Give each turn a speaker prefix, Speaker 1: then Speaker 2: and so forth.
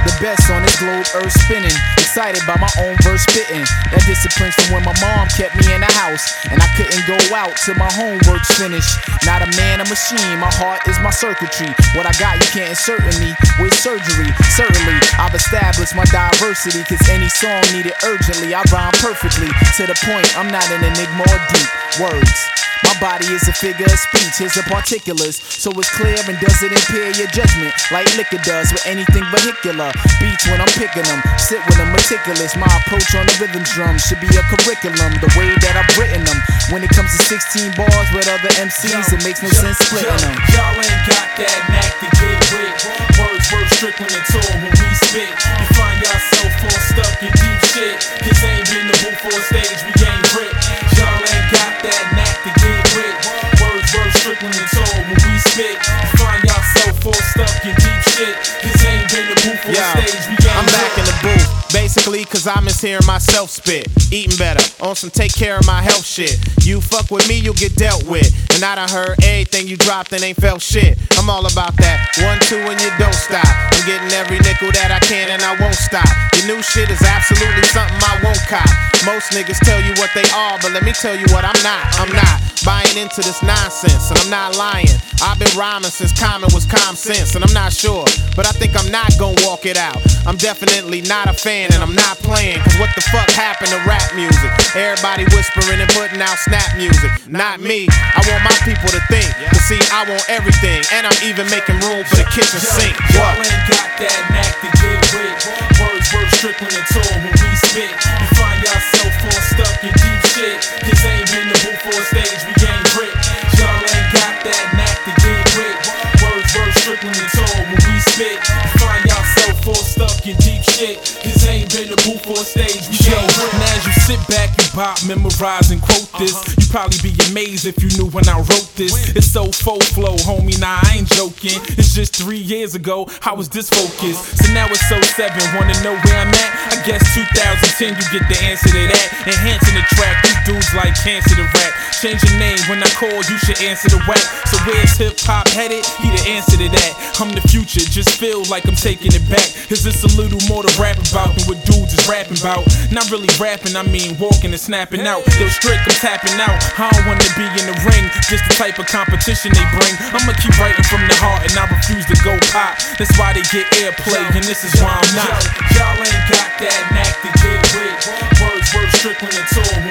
Speaker 1: The best on this globe, earth spinning. Excited by my own verse spitting. That discipline's from when my mom kept me in the house, and I couldn't go out till my homework's finished. Not a man, a machine, my heart is my circuitry. What I got you can't insert in me with surgery. Certainly, I've established my diversity, cause any song needed urgently. I rhyme perfectly, to the point I'm not an enigma or deep words. My body is a figure of speech, here's the particulars, so it's clear and doesn't impair your judgment like liquor does with anything vehicular. Beats when I'm picking them, sit with them meticulous. My approach on the rhythm drum should be a curriculum, the way that I've written them. When it comes to 16 bars with other MCs, it makes no sense splitting them.
Speaker 2: Y'all ain't got that knack to get with. Words Strickland and Tour when we spit. You find yourself all stuck in deep shit, cause ain't been the booth for a stage, we ain't rip. Y'all ain't got that knack to get with. Words Strickland and Tour when we spit. You find yourself all stuck in deep shit, cause ain't been the booth for a stage, we ain't
Speaker 3: I'm back in the booth. Basically, cause I miss hearing myself spit. Eating better, on some take care of my health shit. You fuck with me, you'll get dealt with. And I done heard everything you dropped and ain't felt shit. I'm all about that 1, 2 and you don't stop. I'm getting every nickel that I can and I won't stop. Your new shit is absolutely something I won't cop. Most niggas tell you what they are, but let me tell you what I'm not. I'm not buying into this nonsense, and I'm not lying. I've been rhyming since Common was common sense, and I'm not sure, but I think I'm not gonna walk it out. I'm definitely not a fan, and I'm not playing, cause what the fuck happened to rap music? Everybody whispering and putting out snap music. Not me. I want my people to think, to see I want everything, and I'm even making room for the kitchen sink.
Speaker 2: Y'all ain't got that knack to get with. Words Strickland and Tour when we spit. You find yourself all stuck in deep shit, cause ain't been the booth for a stage, we ain't rip. Y'all ain't got that knack to get with. Words Strickland and Tour when we spit. You find yourself all stuck in deep shit, cause ain't been the booth for a stage, we ain't rip. Now as you sit back, you bop, memorize and quote this. You probably be amazed if you knew when I wrote this. It's so full flow, homie, nah I ain't joking. It's just 3 years ago, I was this focused. So now it's so 7, wanna know where I'm at? I guess 2010 you get the answer to that. Enhancing the track, these dudes like cancer to rap. Change your name, when I call you should answer the whack. So where's hip hop headed? He the answer to that. I'm the future, just feel like I'm taking it back. Is this a little more to rap about than what dudes is rapping about? Not really rapping, I mean walking and snapping out. Yo strict, I'm tapping out. I don't wanna be in the ring, just the type of competition they bring. I'ma keep writing from the heart and I refuse to go pop. That's why they get airplay and this is why I'm not. Y'all ain't got that knack to get with. Words Strickland and Tour